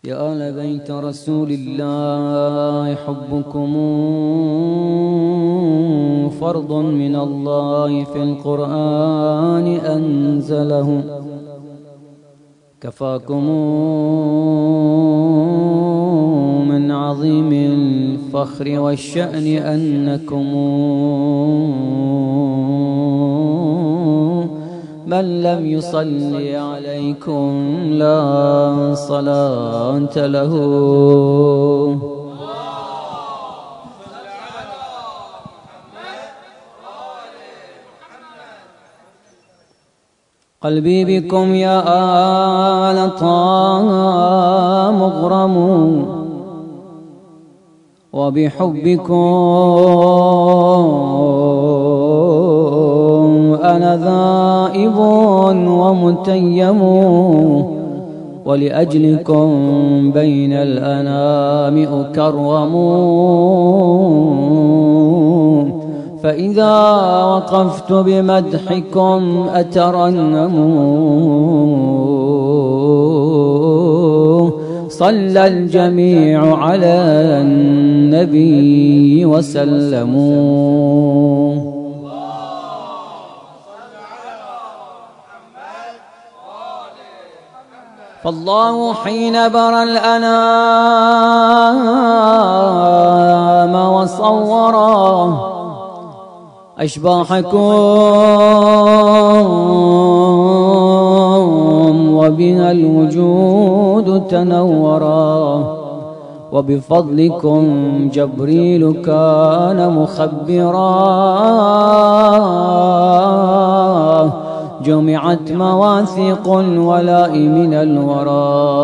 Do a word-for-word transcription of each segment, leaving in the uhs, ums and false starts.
يا آل بيت رسول الله حبكم فرض من الله في القرآن أنزله، كفاكم من عظيم الفخر والشأن أنكم من لم يصلي عليكم لا صلاة له. قلبي بكم يا آل طه مغرم، وبحبكم أنا ذائب ومتيم، ولأجلكم بين الأنام أكرم، فإذا وقفت بمدحكم أترنم، صلى الجميع على النبي وسلموا. فالله حين برى الأنام وصورا أشباحكم وبها الوجود تنورا، وبفضلكم جبريل كان مخبرا، جمعت مواثيق الولاء من الورى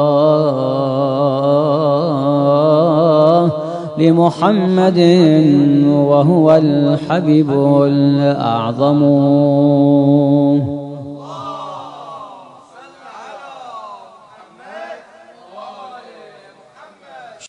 لمحمد وهو الحبيب الأعظم.